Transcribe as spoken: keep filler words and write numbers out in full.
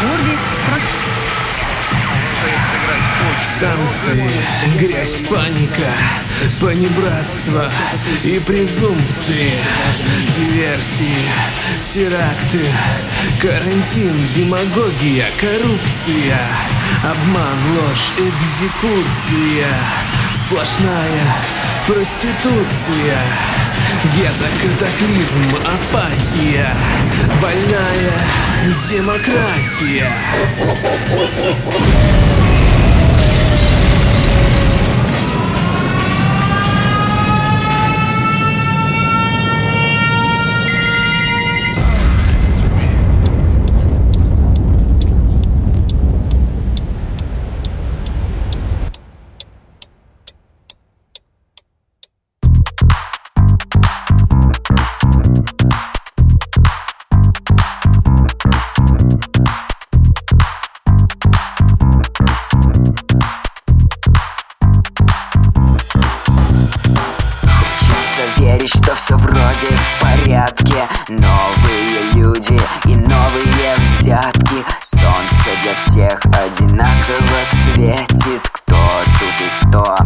Петербурге. Санкции, грязь, паника, понебратство и презумпции, диверсии, теракты, карантин, демагогия, коррупция, обман, ложь, экзекуция, сплошная проституция, гетто-катаклизм, апатия, больная демократия. Верить, что все вроде в порядке. Новые люди и новые взятки. Солнце для всех одинаково светит. Кто тут есть кто?